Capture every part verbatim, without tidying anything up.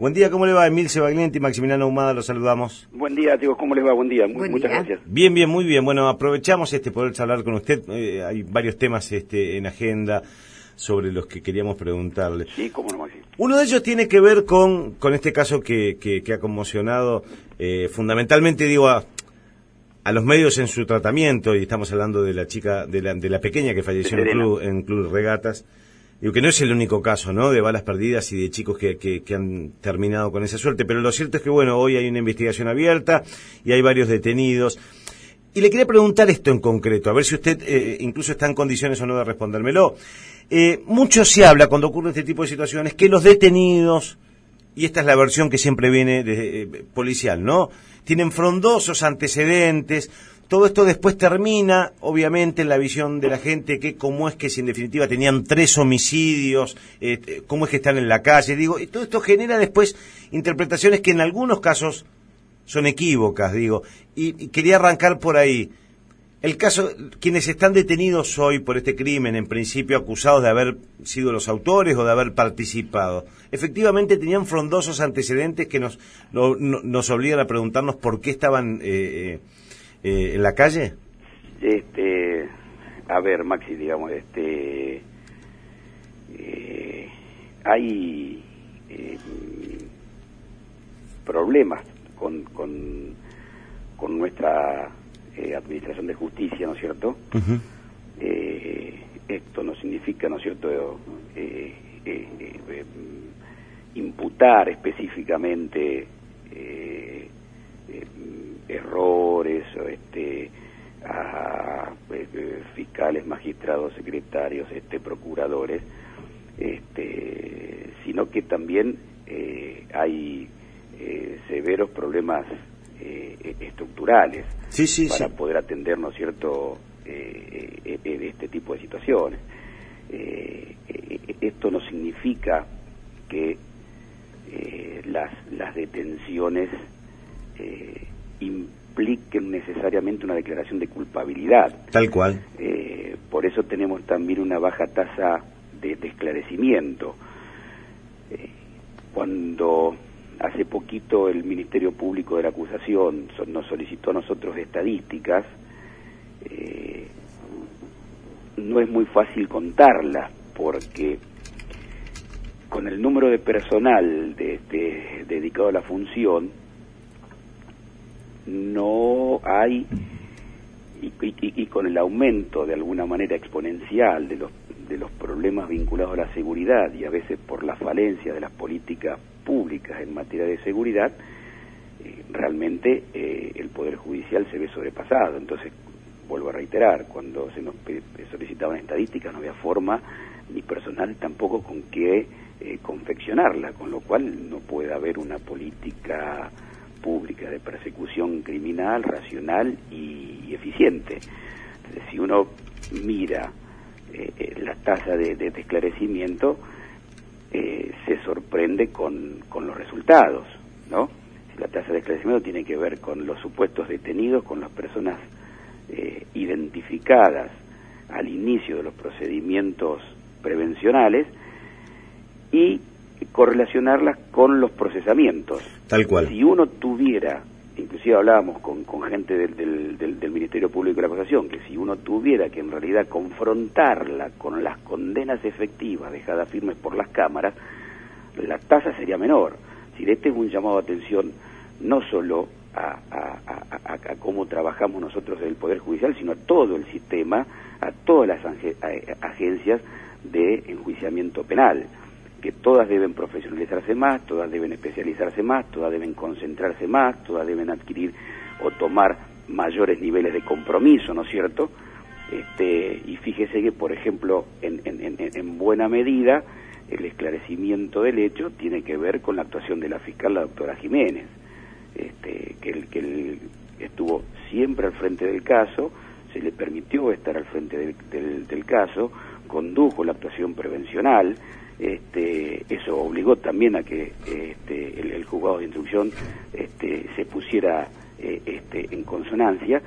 Buen día, ¿cómo le va? Emilce Baglienti y Maximiliano Ahumada, los saludamos. Buen día, Diego, ¿cómo les va? Buen día, Buen muchas día. gracias. Bien, bien, muy bien. Bueno, aprovechamos este poder charlar con usted. Eh, hay varios temas este, en agenda sobre los que queríamos preguntarle. Sí, cómo no, Maxi. Uno de ellos tiene que ver con, con este caso que, que, que ha conmocionado, eh, fundamentalmente, digo, a, a los medios en su tratamiento, y estamos hablando de la chica, de la, de la pequeña que falleció en Club, en Club Regatas. Digo que no es el único caso, ¿no?, de balas perdidas y de chicos que, que, que han terminado con esa suerte, pero lo cierto es que, bueno, hoy hay una investigación abierta y hay varios detenidos. Y le quería preguntar esto en concreto, a ver si usted eh, incluso está en condiciones o no de respondérmelo. Eh, mucho se habla cuando ocurre este tipo de situaciones que los detenidos, y esta es la versión que siempre viene de, eh, policial, ¿no?, tienen frondosos antecedentes. Todo esto después termina, obviamente, en la visión de la gente, que cómo es que si en definitiva tenían tres homicidios, eh, cómo es que están en la calle, digo, y todo esto genera después interpretaciones que en algunos casos son equívocas, digo, y, y quería arrancar por ahí. El caso, quienes están detenidos hoy por este crimen, en principio acusados de haber sido los autores o de haber participado, efectivamente tenían frondosos antecedentes que nos, no, no, nos obligan a preguntarnos por qué estaban eh, eh, en la calle. Este, a ver, Maxi, digamos, este, eh, hay eh, problemas con, con, con nuestra eh, administración de justicia, ¿no es cierto? Uh-huh. Eh, esto no significa, ¿no es cierto?, eh, eh, eh, imputar específicamente eh, eh, errores este, a eh, fiscales, magistrados, secretarios, este, procuradores, este, sino que también eh, hay eh, severos problemas eh, estructurales sí, sí, para sí. poder atender, ¿no es cierto?, eh, eh, eh, este tipo de situaciones. Eh, eh, esto no significa que eh, las, las detenciones eh, impliquen necesariamente una declaración de culpabilidad. Tal cual. Eh, por eso tenemos también una baja tasa de, de esclarecimiento. Eh, cuando hace poquito el Ministerio Público de la Acusación so, nos solicitó a nosotros estadísticas, eh, no es muy fácil contarlas, porque con el número de personal de, de, dedicado a la función, no hay, y, y, y con el aumento de alguna manera exponencial de los, de los problemas vinculados a la seguridad, y a veces por la falencia de las políticas públicas en materia de seguridad, eh, realmente eh, el Poder Judicial se ve sobrepasado. Entonces, vuelvo a reiterar, cuando se nos solicitaban estadísticas no había forma ni personal tampoco con qué eh, confeccionarla, con lo cual no puede haber una política pública de persecución criminal, racional y, y eficiente. Entonces, si uno mira eh, eh, la tasa de, de, de esclarecimiento, eh, se sorprende con, con los resultados, ¿no? Si la tasa de esclarecimiento tiene que ver con los supuestos detenidos, con las personas eh, identificadas al inicio de los procedimientos prevencionales, y correlacionarlas con los procesamientos. Tal cual. Si uno tuviera, inclusive hablábamos con, con gente del, del, del, del Ministerio Público de la Acusación, que si uno tuviera que en realidad confrontarla con las condenas efectivas dejadas firmes por las cámaras, la tasa sería menor. Si este es un llamado de atención no solo a, a, a, a, a cómo trabajamos nosotros en el Poder Judicial, sino a todo el sistema, a todas las agencias de enjuiciamiento penal, que todas deben profesionalizarse más, todas deben especializarse más, todas deben concentrarse más, todas deben adquirir o tomar mayores niveles de compromiso, ¿no es cierto? Este, y fíjese que, por ejemplo, en, en, en, en buena medida, el esclarecimiento del hecho tiene que ver con la actuación de la fiscal, la doctora Jiménez, este, que, el, que el, estuvo siempre al frente del caso, se le permitió estar al frente del, del, del caso, condujo la actuación prevencional. Este, eso obligó también a que este, el, el juzgado de instrucción este, se pusiera eh, este, en consonancia, y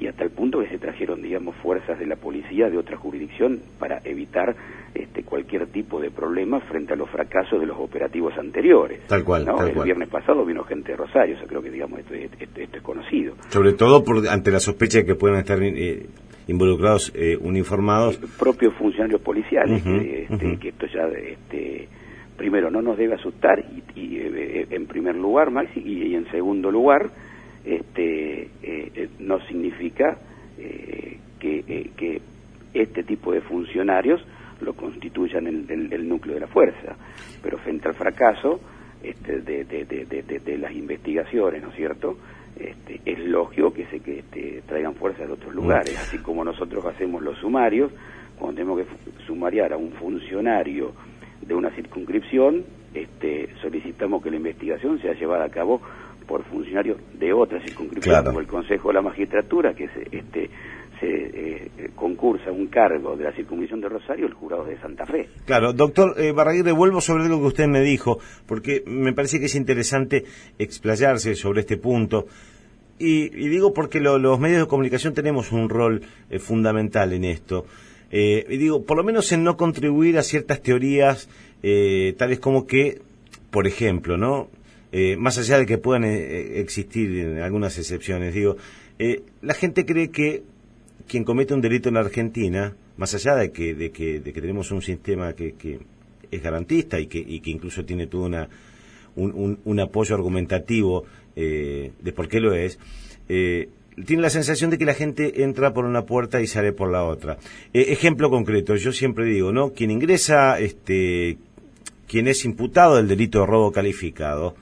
y hasta el punto que se trajeron, digamos, fuerzas de la policía de otra jurisdicción para evitar este, cualquier tipo de problema frente a los fracasos de los operativos anteriores. Tal cual, ¿no? tal El cual. viernes pasado vino gente de Rosario, yo creo que, digamos, esto, esto, esto es conocido. Sobre todo por, ante la sospecha de que puedan estar eh, involucrados, eh, uniformados. Eh, propios funcionarios policiales, Uh-huh, que, este, uh-huh. que esto ya, este, primero, no nos debe asustar, y, y eh, en primer lugar, Maxi, y, y en segundo lugar, este, eh, eh, no significa eh, que, eh, que este tipo de funcionarios lo constituyan el, el, el núcleo de la fuerza, pero frente al fracaso este, de, de, de, de, de las investigaciones, ¿no es cierto?, este, es lógico que se que este, traigan fuerzas de otros lugares, así como nosotros hacemos los sumarios, cuando tenemos que sumariar a un funcionario de una circunscripción, este, solicitamos que la investigación sea llevada a cabo por funcionarios de otra circunscripción, claro, como el Consejo de la Magistratura, que se, este, se eh, concursa un cargo de la circunscripción de Rosario, el jurado de Santa Fe. Claro, doctor eh, Barraguer, vuelvo sobre algo que usted me dijo, porque me parece que es interesante explayarse sobre este punto. Y, y digo porque lo, los medios de comunicación tenemos un rol eh, fundamental en esto. Eh, y digo, por lo menos en no contribuir a ciertas teorías, eh, tales como que, por ejemplo, ¿no? Eh, más allá de que puedan eh, existir algunas excepciones, digo, eh, la gente cree que quien comete un delito en la Argentina, más allá de que de que, de que tenemos un sistema que, que es garantista y que, y que incluso tiene todo una, un, un, un apoyo argumentativo eh, de por qué lo es, eh, tiene la sensación de que la gente entra por una puerta y sale por la otra. Eh, ejemplo concreto, yo siempre digo, ¿no? Quien ingresa, este, quien es imputado del delito de robo calificado,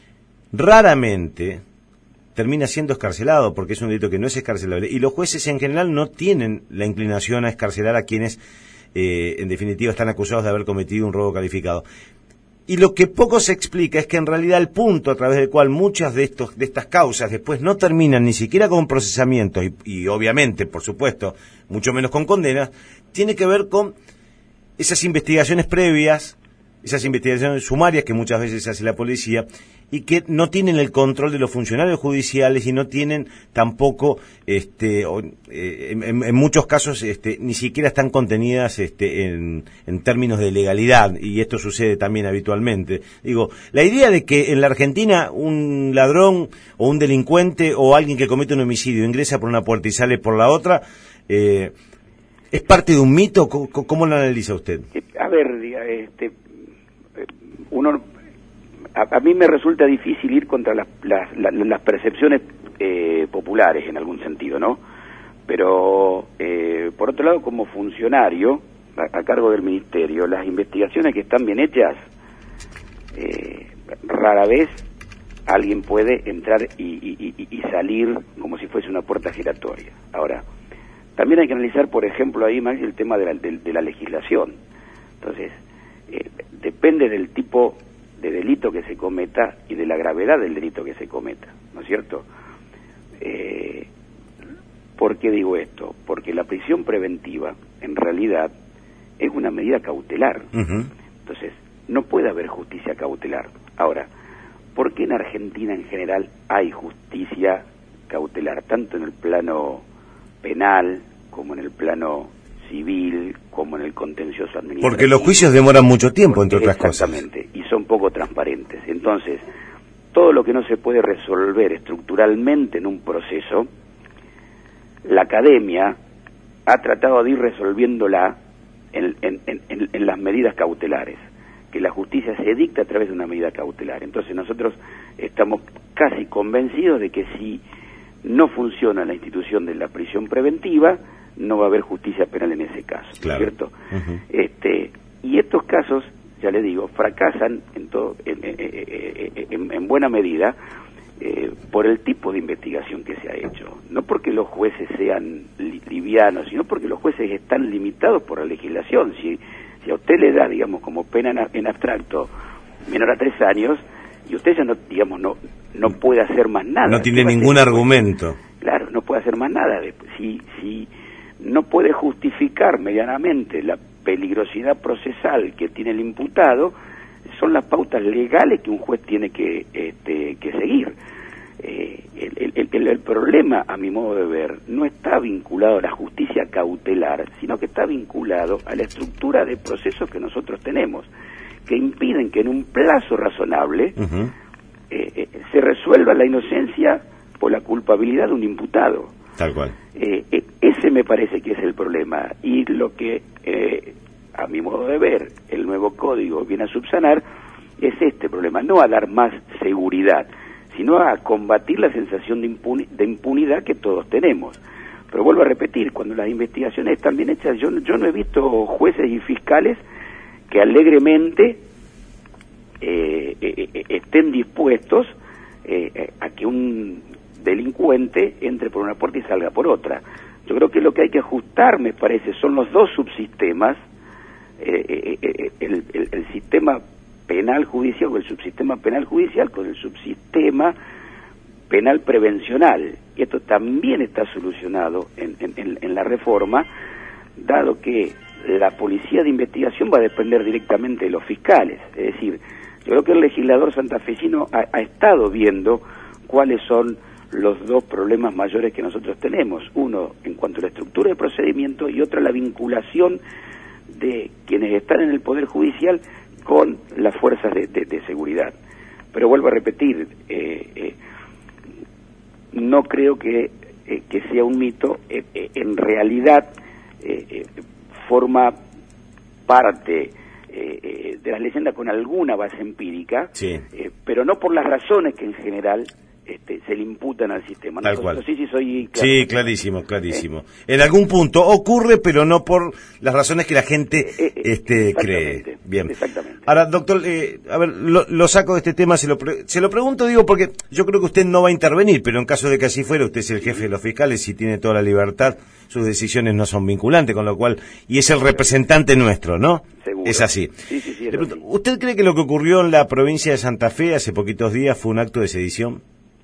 raramente termina siendo escarcelado, porque es un delito que no es escarcelable, y los jueces en general no tienen la inclinación a escarcelar a quienes, eh, en definitiva, están acusados de haber cometido un robo calificado. Y lo que poco se explica es que en realidad el punto a través del cual muchas de estos de estas causas después no terminan ni siquiera con procesamientos y, y obviamente, por supuesto, mucho menos con condenas, tiene que ver con esas investigaciones previas, esas investigaciones sumarias que muchas veces hace la policía y que no tienen el control de los funcionarios judiciales y no tienen tampoco, este, eh, en, en muchos casos, este, ni siquiera están contenidas, este, en, en términos de legalidad, y esto sucede también habitualmente. Digo, la idea de que en la Argentina un ladrón o un delincuente o alguien que comete un homicidio ingresa por una puerta y sale por la otra, eh, ¿es parte de un mito? ¿Cómo, cómo lo analiza usted? A ver, este, uno... A, a mí me resulta difícil ir contra las, las, las, las percepciones eh, populares en algún sentido, ¿no? Pero, eh, por otro lado, como funcionario a, a cargo del Ministerio, las investigaciones que están bien hechas, eh, rara vez alguien puede entrar y, y, y, y salir como si fuese una puerta giratoria. Ahora, también hay que analizar, por ejemplo, ahí, Max, el tema de la, de, de la legislación. Entonces, eh, depende del tipo de delito que se cometa y de la gravedad del delito que se cometa, ¿no es cierto? Eh, ¿Por qué digo esto? Porque la prisión preventiva, en realidad, es una medida cautelar. Uh-huh. Entonces, no puede haber justicia cautelar. Ahora, ¿por qué en Argentina en general hay justicia cautelar, tanto en el plano penal como en el plano civil, como en el contencioso administrativo? Porque los juicios demoran mucho tiempo, entre otras cosas. Exactamente, y son poco transparentes. Entonces, todo lo que no se puede resolver estructuralmente en un proceso, la academia ha tratado de ir resolviéndola en, en, en, en las medidas cautelares, que la justicia se dicta a través de una medida cautelar. Entonces nosotros estamos casi convencidos de que si no funciona la institución de la prisión preventiva, no va a haber justicia penal en ese caso, claro. ¿cierto? Uh-huh. Este, y estos casos, ya les digo, fracasan en, todo, en, en, en, en buena medida eh, por el tipo de investigación que se ha hecho. No porque los jueces sean li livianos, sino porque los jueces están limitados por la legislación. Si, si a usted le da, digamos, como pena en, en abstracto menor a tres años, y usted ya no, digamos, no, no puede hacer más nada. No tiene ningún argumento. Claro, no puede hacer más nada. Si, si no puede justificar medianamente la peligrosidad procesal que tiene el imputado, son las pautas legales que un juez tiene que, este, que seguir. Eh, el, el, el, el problema, a mi modo de ver, no está vinculado a la justicia cautelar, sino que está vinculado a la estructura de procesos que nosotros tenemos, que impiden que en un plazo razonable uh-huh. eh, eh, se resuelva la inocencia o la culpabilidad de un imputado. Tal cual. Eh, eh, ese me parece que es el problema, y lo que, eh, a mi modo de ver, el nuevo código viene a subsanar es este problema, no a dar más seguridad, sino a combatir la sensación de, impuni- de impunidad que todos tenemos. Pero vuelvo a repetir, cuando las investigaciones están bien hechas, yo, yo no he visto jueces y fiscales que alegremente eh, eh, eh, estén dispuestos eh, a que un delincuente entre por una puerta y salga por otra. Yo creo que lo que hay que ajustar, me parece, son los dos subsistemas, eh, eh, eh, el, el, el sistema penal judicial, con el subsistema penal judicial, con el subsistema penal prevencional. Y esto también está solucionado en, en, en la reforma, dado que la policía de investigación va a depender directamente de los fiscales. Es decir, yo creo que el legislador santafesino ha, ha estado viendo cuáles son los dos problemas mayores que nosotros tenemos. Uno, en cuanto a la estructura de procedimiento, y otro, la vinculación de quienes están en el Poder Judicial con las fuerzas de, de, de seguridad. Pero vuelvo a repetir, eh, eh, no creo que, eh, que sea un mito, eh, eh, en realidad eh, eh, forma parte eh, eh, de las leyendas con alguna base empírica, sí. eh, pero no por las razones que en general Este, se le imputan al sistema. Tal no, cual. No sé si soy claro. Sí, clarísimo, clarísimo. ¿Eh? En algún punto ocurre, pero no por las razones que la gente eh, eh, este, cree. Bien. Exactamente. Ahora, doctor, eh, a ver, lo, lo saco de este tema, se lo, pre se lo pregunto, digo, porque yo creo que usted no va a intervenir, pero en caso de que así fuera, usted es el jefe de los fiscales y tiene toda la libertad, sus decisiones no son vinculantes, con lo cual, y es el representante nuestro, ¿no? Seguro. Es así. Sí, sí, sí, es pregunto, así. ¿Usted cree que lo que ocurrió en la provincia de Santa Fe hace poquitos días fue un acto de sedición?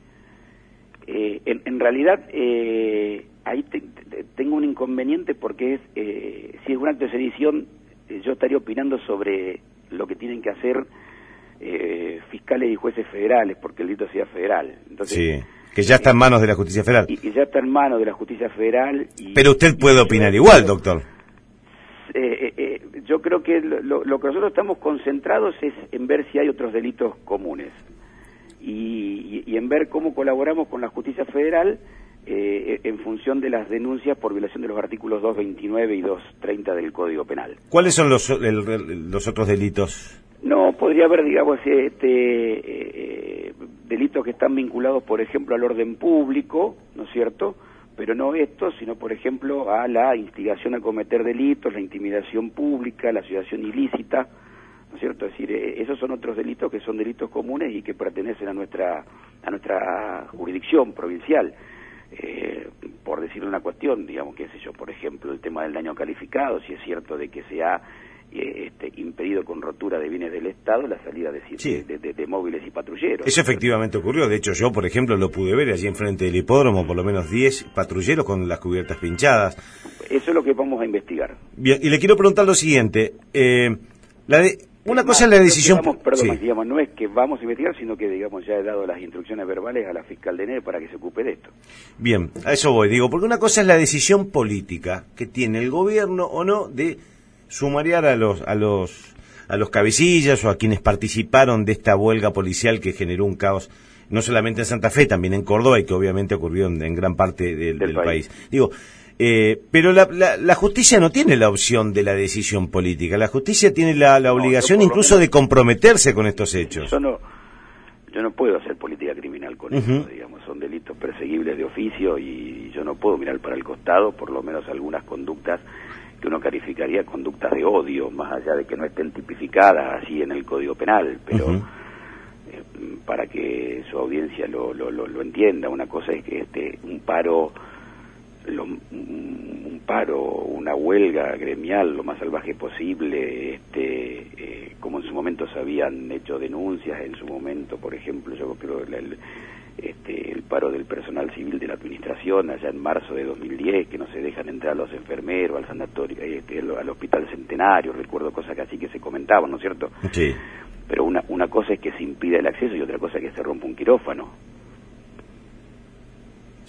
Eh, en, en realidad, eh, ahí te, te, tengo un inconveniente porque es, eh, si es un acto de sedición, eh, yo estaría opinando sobre lo que tienen que hacer eh, fiscales y jueces federales, porque el delito sea federal. Entonces, sí, que ya está en manos de la justicia federal. Y, y ya está en manos de la justicia federal. Y, Pero usted puede opinar yo, igual, doctor. Eh, eh, eh, yo creo que lo, lo que nosotros estamos concentrados es en ver si hay otros delitos comunes. Y, y, y en ver cómo colaboramos con la justicia federal eh, en función de las denuncias por violación de los artículos doscientos veintinueve y doscientos treinta del Código Penal. ¿Cuáles son los, el, los otros delitos? No, podría haber, digamos, este, eh, delitos que están vinculados, por ejemplo, al orden público, ¿no es cierto?, pero no estos, sino, por ejemplo, a la instigación a cometer delitos, la intimidación pública, la asociación ilícita, ¿no es cierto? Es decir, eh, esos son otros delitos que son delitos comunes y que pertenecen a nuestra a nuestra jurisdicción provincial. Eh, por decirle una cuestión, digamos, qué sé yo, por ejemplo, el tema del daño calificado, si es cierto de que se ha eh, este, impedido con rotura de bienes del Estado la salida de, sí. de, de, de móviles y patrulleros. Eso efectivamente ocurrió, de hecho yo, por ejemplo, lo pude ver allí enfrente del hipódromo, por lo menos diez patrulleros con las cubiertas pinchadas. Eso es lo que vamos a investigar. Bien, y le quiero preguntar lo siguiente, eh, la de... Una es cosa más, es la decisión... Vamos, perdón, sí. digamos, no es que vamos a investigar, sino que, digamos, ya he dado las instrucciones verbales a la fiscal de N E para que se ocupe de esto. Bien, a eso voy, digo, porque una cosa es la decisión política que tiene el gobierno o no de sumariar a los a los a los cabecillas o a quienes participaron de esta huelga policial que generó un caos no solamente en Santa Fe, también en Córdoba y que obviamente ocurrió en, en gran parte de, del, del país. país. Digo, Eh, pero la, la, la justicia no tiene la opción de la decisión política. La justicia tiene la, la obligación no, incluso menos, de comprometerse con estos hechos. Yo no, yo no puedo hacer política criminal con uh-huh. eso, digamos, son delitos perseguibles de oficio y yo no puedo mirar para el costado, por lo menos algunas conductas que uno calificaría conductas de odio, más allá de que no estén tipificadas así en el Código Penal, pero uh-huh. eh, para que su audiencia lo, lo, lo, lo entienda, una cosa es que este un paro Lo, un paro, una huelga gremial lo más salvaje posible, este, eh, como en su momento se habían hecho denuncias, en su momento, por ejemplo, yo creo el, el, este, el paro del personal civil de la administración allá en marzo de dos mil diez, que no se dejan entrar los enfermeros al sanatorio, este, al hospital Centenario, recuerdo cosas que así que se comentaban, ¿no es cierto? Sí. Pero una, una cosa es que se impida el acceso y otra cosa es que se rompa un quirófano.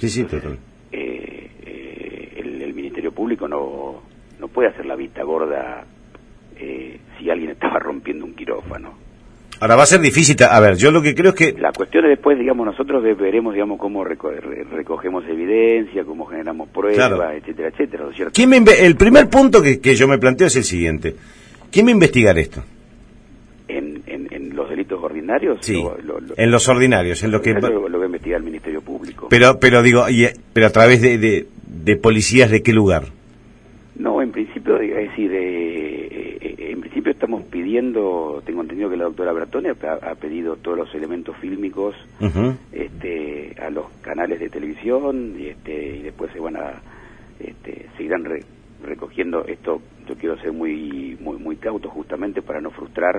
Sí, sí, Entonces, total. eh, eh, el, el Ministerio Público no, no puede hacer la vista gorda eh, si alguien estaba rompiendo un quirófano. Ahora va a ser difícil, a ver, yo lo que creo es que... La cuestión es después, digamos, nosotros veremos, digamos, cómo reco recogemos evidencia, cómo generamos pruebas, claro, etcétera, etcétera, ¿no es cierto? ¿Quién me el primer punto que, que yo me planteo es el siguiente. ¿Quién va a investigar esto? ¿En, en, en los delitos ordinarios? Sí, lo, lo, lo, en los ordinarios, en lo que... Lo, lo va a investigar el Ministerio Público. Pero, pero digo, y, pero a través de, de, de policías, ¿de qué lugar? No, en principio, es decir, eh, eh, en principio estamos pidiendo, tengo entendido que la doctora Bertone ha, ha pedido todos los elementos fílmicos uh-huh. este, a los canales de televisión y, este, y después se van a, este, seguirán re, recogiendo esto. Yo quiero ser muy, muy, muy cauto justamente para no frustrar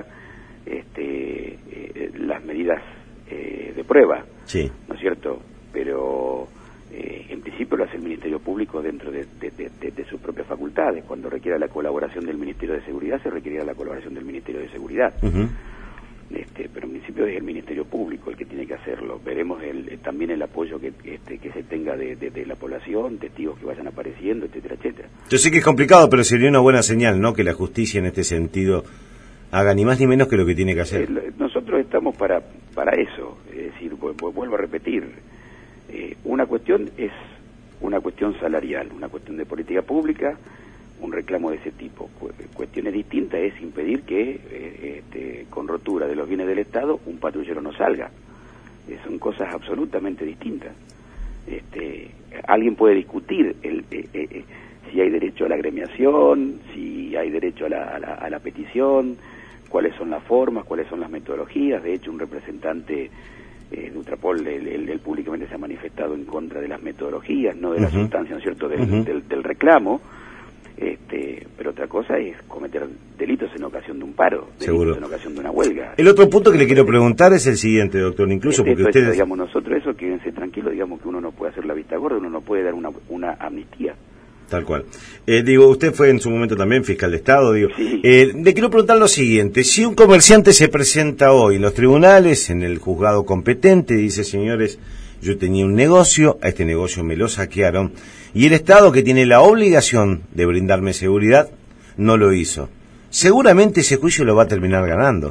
este, eh, las medidas eh, de prueba, sí. ¿no es cierto? Pero... Eh, en principio lo hace el Ministerio Público dentro de, de, de, de, de sus propias facultades. Cuando requiera la colaboración del Ministerio de Seguridad, se requerirá la colaboración del Ministerio de Seguridad. Uh-huh. este, pero en principio es el Ministerio Público el que tiene que hacerlo. Veremos el, también el apoyo que, este, que se tenga de, de, de la población, testigos que vayan apareciendo, etcétera, etcétera. Yo sé que es complicado, pero sería una buena señal, ¿no?, que la justicia en este sentido haga ni más ni menos que lo que tiene que hacer. Eh, nosotros estamos para, para eso. Es decir, vuelvo a repetir, Eh, una cuestión es una cuestión salarial, una cuestión de política pública, un reclamo de ese tipo. Cu cuestiones distintas es impedir que, eh, este, con rotura de los bienes del Estado, un patrullero no salga. Eh, son cosas absolutamente distintas. Este, alguien puede discutir el, eh, eh, si hay derecho a la agremiación, si hay derecho a la, a la, a la petición, cuáles son las formas, cuáles son las metodologías. De hecho, un representante Eh, de Ultrapol, él, él, él públicamente se ha manifestado en contra de las metodologías, no de la uh-huh. sustancia, ¿no es cierto?, del, uh-huh. del, del reclamo, este, pero otra cosa es cometer delitos en ocasión de un paro, delitos Seguro. en ocasión de una huelga. El otro punto que le quiero preguntar es el siguiente, doctor, incluso este, porque esto, ustedes... Esto, digamos, nosotros eso, quédense tranquilos, digamos que uno no puede hacer la vista gorda, uno no puede dar una, una amnistía. Tal cual. Eh, digo, usted fue en su momento también fiscal de Estado, digo. Sí. Eh, le quiero preguntar lo siguiente. Si un comerciante se presenta hoy en los tribunales, en el juzgado competente, dice, señores, yo tenía un negocio, a este negocio me lo saquearon, y el Estado, que tiene la obligación de brindarme seguridad, no lo hizo. Seguramente ese juicio lo va a terminar ganando.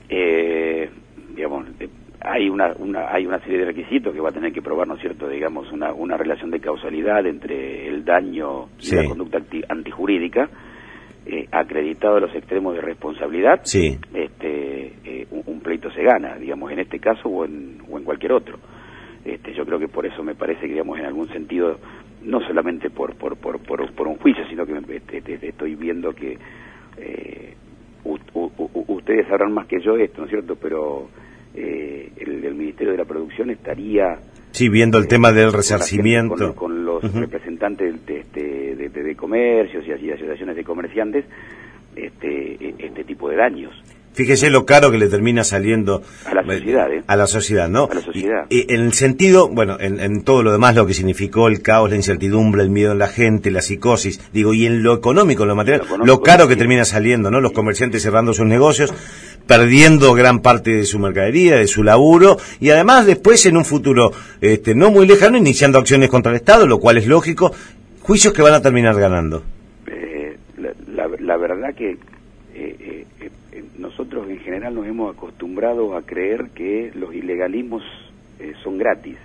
Eh, digamos... Hay una, una hay una serie de requisitos que va a tener que probar, ¿no es cierto?, digamos, una, una relación de causalidad entre el daño y sí. la conducta anti, antijurídica, eh, acreditado a los extremos de responsabilidad, sí. este, eh, un, un pleito se gana, digamos, en este caso o en, o en cualquier otro. Este, yo creo que por eso me parece que, digamos, en algún sentido, no solamente por por por por, por un juicio, sino que este, este, estoy viendo que eh, u, u, u, ustedes sabrán más que yo esto, ¿no es cierto?, pero... Eh, el, el Ministerio de la Producción estaría... Sí, viendo el eh, tema del resarcimiento. Con, con los uh-huh. representantes de, de, de, de, de comercios y asociaciones de comerciantes, este, este tipo de daños. Fíjese lo caro que le termina saliendo a la sociedad, ¿eh? A la sociedad, ¿no? A la sociedad. Y, y en el sentido, bueno, en, en todo lo demás, lo que significó el caos, la incertidumbre, el miedo en la gente, la psicosis, digo, y en lo económico, en lo material, lo, económico, lo caro que sí. termina saliendo, ¿no? Los comerciantes cerrando sus negocios, perdiendo gran parte de su mercadería, de su laburo, y además después en un futuro este, no muy lejano, iniciando acciones contra el Estado, lo cual es lógico, juicios que van a terminar ganando. Eh, la, la, la verdad que eh, eh, eh, nosotros en general nos hemos acostumbrado a creer que los ilegalismos eh, son gratis.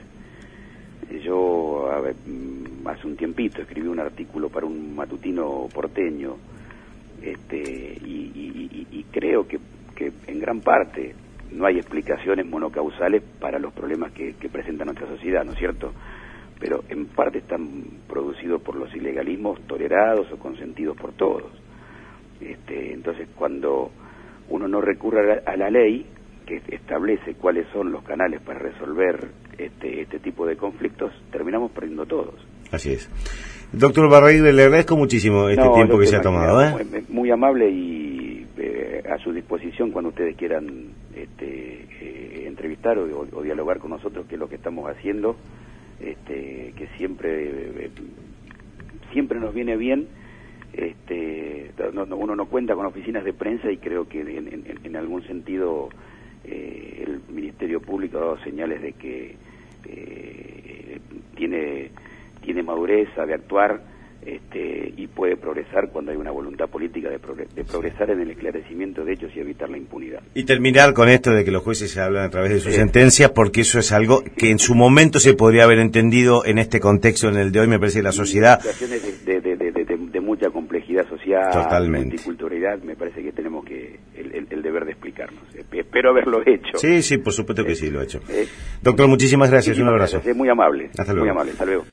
Yo a ver, hace un tiempito escribí un artículo para un matutino porteño, este, y, y, y, y creo que, que en gran parte no hay explicaciones monocausales para los problemas que, que presenta nuestra sociedad, ¿no es cierto? Pero en parte están producidos por los ilegalismos tolerados o consentidos por todos. Este, entonces, cuando uno no recurre a la, a la ley que establece cuáles son los canales para resolver este, este tipo de conflictos, terminamos perdiendo todos. Así es. Doctor Barraín, le agradezco muchísimo este no, tiempo que se ha tomado. ¿eh? Muy, muy amable y eh, a su disposición cuando ustedes quieran este, eh, entrevistar o, o, o dialogar con nosotros, que es lo que estamos haciendo, este, que siempre eh, siempre nos viene bien. Este, no, no, uno no cuenta con oficinas de prensa y creo que en, en, en algún sentido eh, el Ministerio Público ha dado señales de que eh, eh, tiene, tiene madurez, sabe actuar, este, y puede progresar cuando hay una voluntad política de, progre de progresar en el esclarecimiento de hechos y evitar la impunidad. Y terminar con esto de que los jueces se hablan a través de sus sí. sentencias, porque eso es algo que en su momento se podría haber entendido en este contexto, en el de hoy, me parece que la sociedad... Situaciones de, de, de, de, de, de mucha complejidad social, totalmente, multiculturalidad, me parece que tenemos que el, el, el deber de explicarnos. Espero haberlo hecho. Sí, sí, por supuesto que eh, sí, lo he hecho. Eh, Doctor, muchísimas gracias, muchísimas un abrazo. Gracias, es muy amable. Hasta luego. Muy amable, hasta luego.